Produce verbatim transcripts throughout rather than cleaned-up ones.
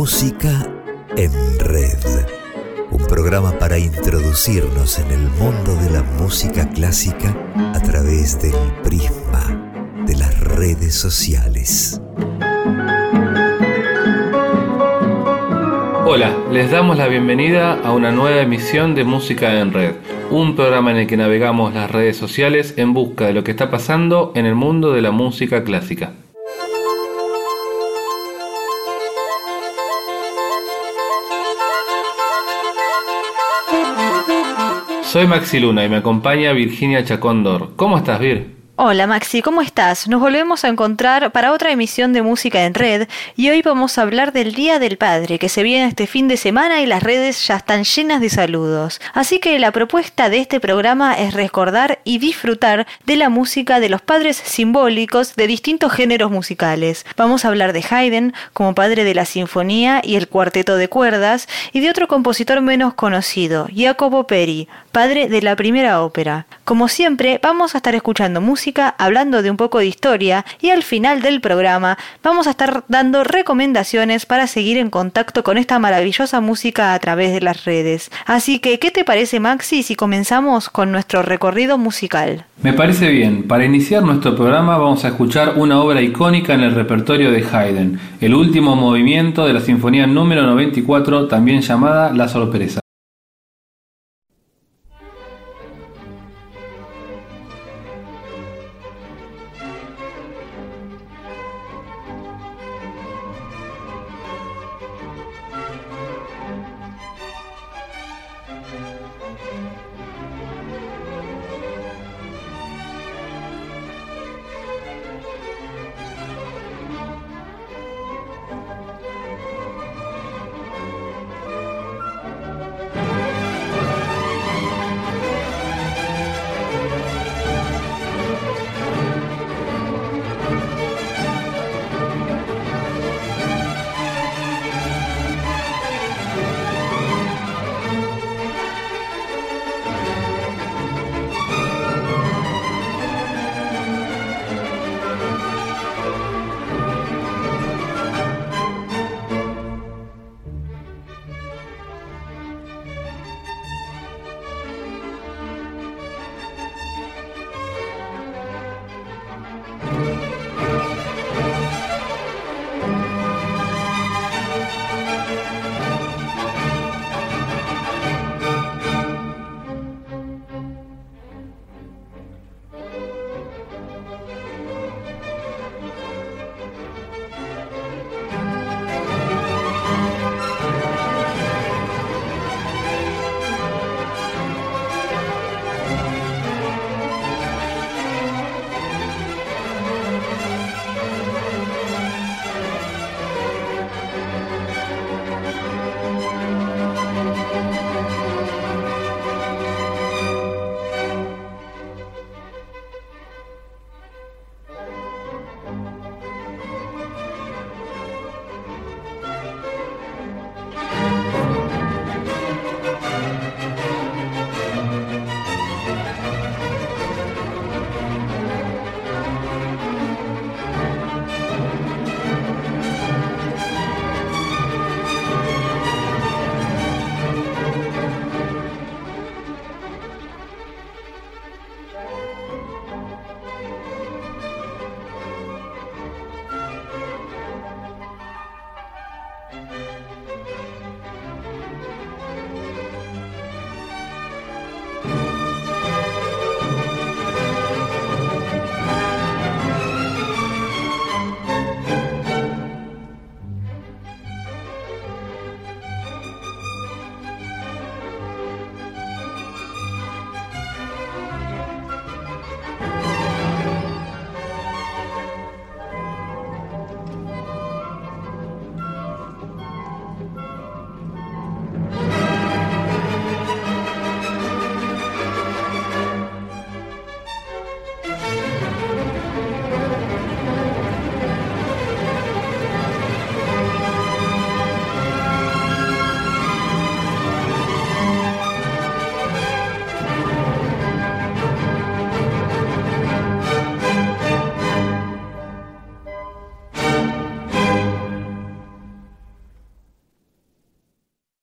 Música en Red, un programa para introducirnos en el mundo de la música clásica a través del prisma de las redes sociales. Hola, les damos la bienvenida a una nueva emisión de Música en Red, un programa en el que navegamos las redes sociales en busca de lo que está pasando en el mundo de la música clásica. Soy Maxi Luna y me acompaña Virginia Chacón-Dor. ¿Cómo estás, Vir? Hola Maxi, ¿cómo estás? Nos volvemos a encontrar para otra emisión de Música en Red y hoy vamos a hablar del Día del Padre que se viene este fin de semana y las redes ya están llenas de saludos. Así que la propuesta de este programa es recordar y disfrutar de la música de los padres simbólicos de distintos géneros musicales. Vamos a hablar de Haydn como padre de la sinfonía y el cuarteto de cuerdas y de otro compositor menos conocido, Jacopo Peri, padre de la primera ópera. Como siempre, vamos a estar escuchando música hablando de un poco de historia y al final del programa vamos a estar dando recomendaciones para seguir en contacto con esta maravillosa música a través de las redes. Así que, ¿qué te parece, Maxi, si comenzamos con nuestro recorrido musical? Me parece bien. Para iniciar nuestro programa vamos a escuchar una obra icónica en el repertorio de Haydn, el último movimiento de la Sinfonía número noventa y cuatro, también llamada La Sorpresa.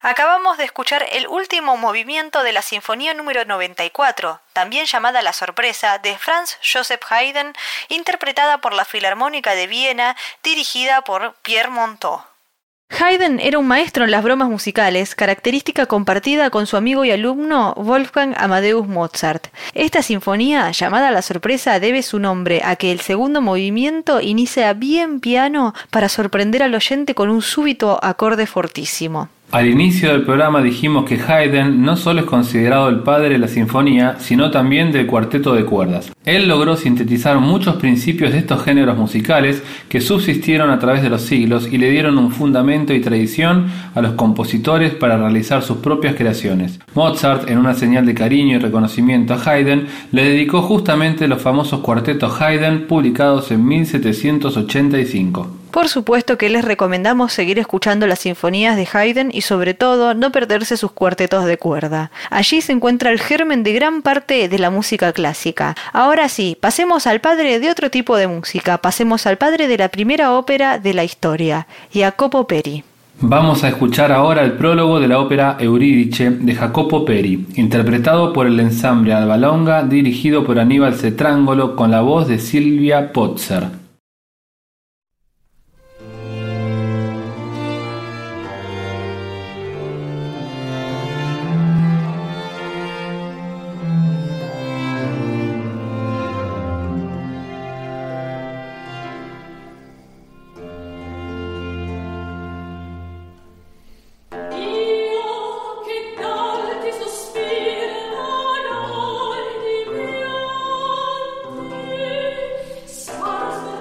Acabamos de escuchar el último movimiento de la Sinfonía número noventa y cuatro, también llamada La Sorpresa, de Franz Joseph Haydn, interpretada por la Filarmónica de Viena, dirigida por Pierre Monteux. Haydn era un maestro en las bromas musicales, característica compartida con su amigo y alumno Wolfgang Amadeus Mozart. Esta sinfonía, llamada La Sorpresa, debe su nombre a que el segundo movimiento inicia bien piano para sorprender al oyente con un súbito acorde fortísimo. Al inicio del programa dijimos que Haydn no solo es considerado el padre de la sinfonía, sino también del cuarteto de cuerdas. Él logró sintetizar muchos principios de estos géneros musicales que subsistieron a través de los siglos y le dieron un fundamento y tradición a los compositores para realizar sus propias creaciones. Mozart, en una señal de cariño y reconocimiento a Haydn, le dedicó justamente los famosos cuartetos Haydn publicados en mil setecientos ochenta y cinco. Por supuesto que les recomendamos seguir escuchando las sinfonías de Haydn y sobre todo no perderse sus cuartetos de cuerda. Allí se encuentra el germen de gran parte de la música clásica. Ahora sí, pasemos al padre de otro tipo de música, pasemos al padre de la primera ópera de la historia, Jacopo Peri. Vamos a escuchar ahora el prólogo de la ópera Eurídice de Jacopo Peri, interpretado por el ensamble Alba Longa, dirigido por Aníbal Cetrangolo con la voz de Silvia Pozzer. Stars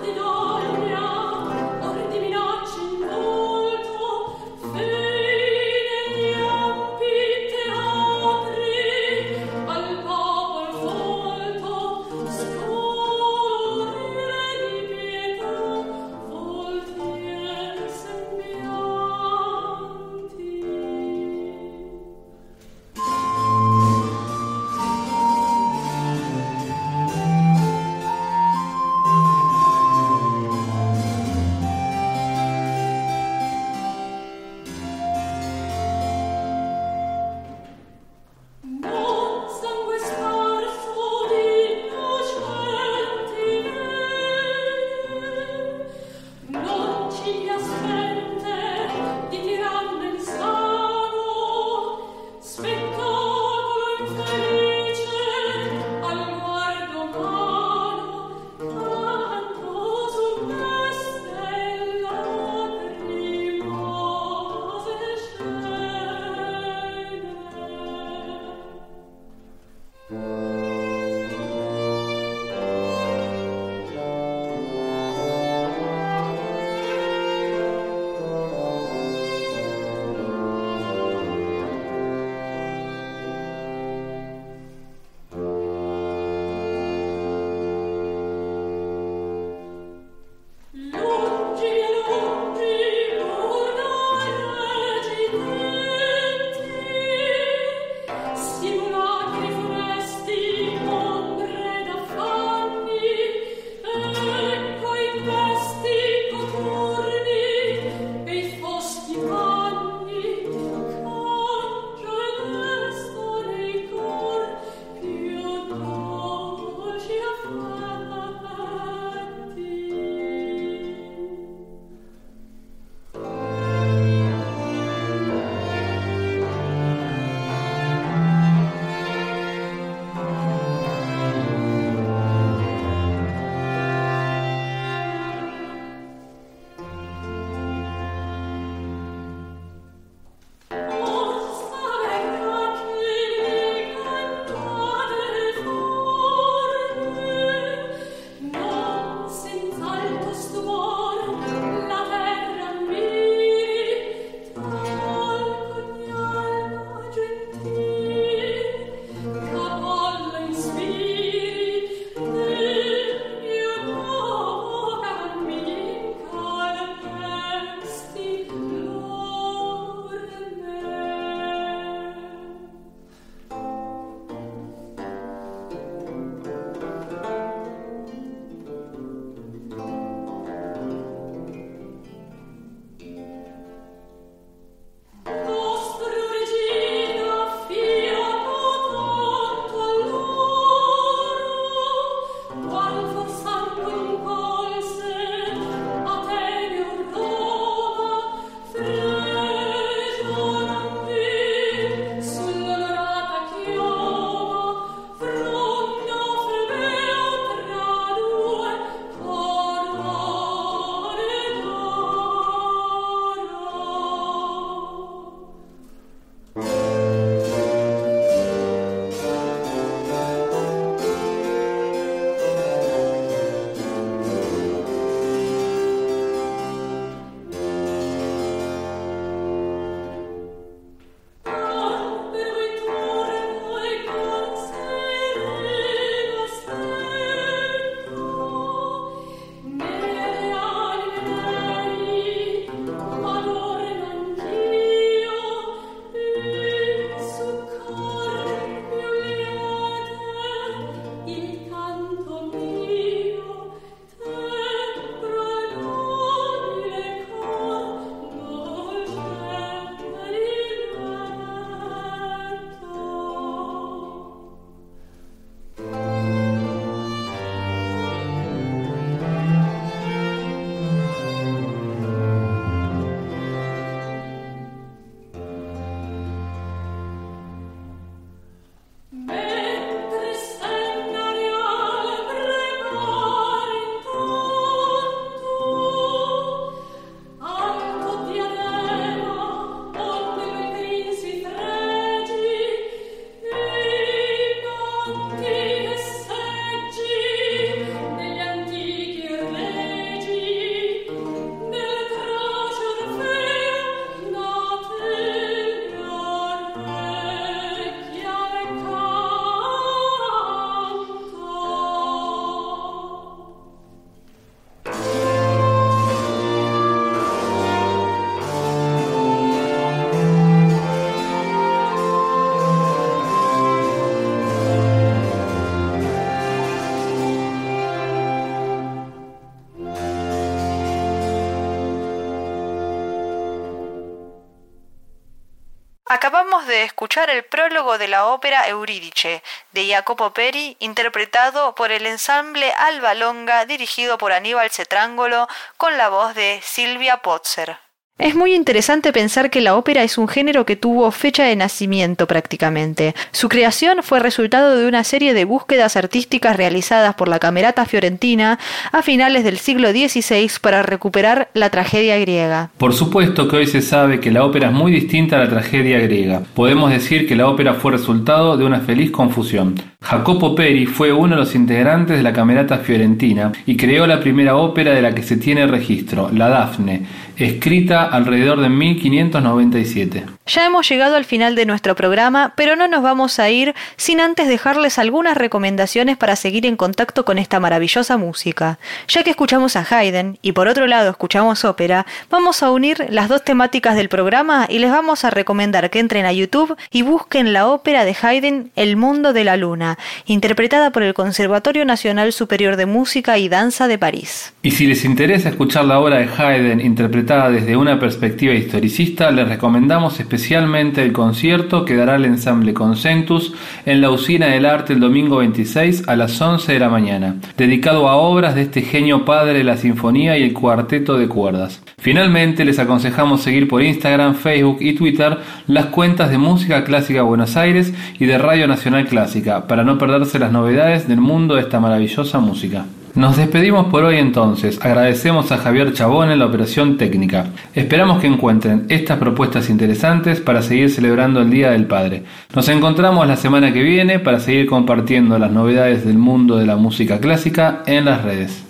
Acabamos de escuchar el prólogo de la ópera Eurídice, de Jacopo Peri, interpretado por el ensamble Alba Longa, dirigido por Aníbal Cetrangolo, con la voz de Silvia Potzer. Es muy interesante pensar que la ópera es un género que tuvo fecha de nacimiento prácticamente. Su creación fue resultado de una serie de búsquedas artísticas realizadas por la Camerata Fiorentina a finales del siglo dieciséis para recuperar la tragedia griega. Por supuesto que hoy se sabe que la ópera es muy distinta a la tragedia griega. Podemos decir que la ópera fue resultado de una feliz confusión. Jacopo Peri fue uno de los integrantes de la Camerata Fiorentina y creó la primera ópera de la que se tiene registro, la Dafne, escrita alrededor de mil quinientos noventa y siete. Ya hemos llegado al final de nuestro programa, pero no nos vamos a ir sin antes dejarles algunas recomendaciones para seguir en contacto con esta maravillosa música. Ya que escuchamos a Haydn y por otro lado escuchamos ópera, vamos a unir las dos temáticas del programa y les vamos a recomendar que entren a YouTube y busquen la ópera de Haydn El Mundo de la Luna, interpretada por el Conservatorio Nacional Superior de Música y Danza de París. Y si les interesa escuchar la obra de Haydn interpretada desde una perspectiva historicista, les recomendamos especialmente el concierto que dará el ensamble Concentus en la Usina del Arte el domingo veintiséis a las once de la mañana, dedicado a obras de este genio padre de la sinfonía y el cuarteto de cuerdas. Finalmente, les aconsejamos seguir por Instagram, Facebook y Twitter las cuentas de Música Clásica Buenos Aires y de Radio Nacional Clásica, para no perderse las novedades del mundo de esta maravillosa música. Nos despedimos por hoy entonces, agradecemos a Javier Chabón en la operación técnica. Esperamos que encuentren estas propuestas interesantes para seguir celebrando el Día del Padre. Nos encontramos la semana que viene para seguir compartiendo las novedades del mundo de la música clásica en las redes.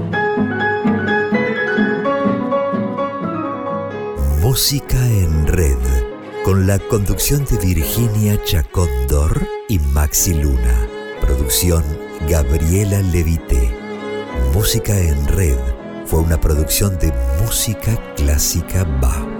Música en Red, con la conducción de Virginia Chacón-Dor y Maxi Luna. Producción Gabriela Levité. Música en Red fue una producción de Música Clásica B A.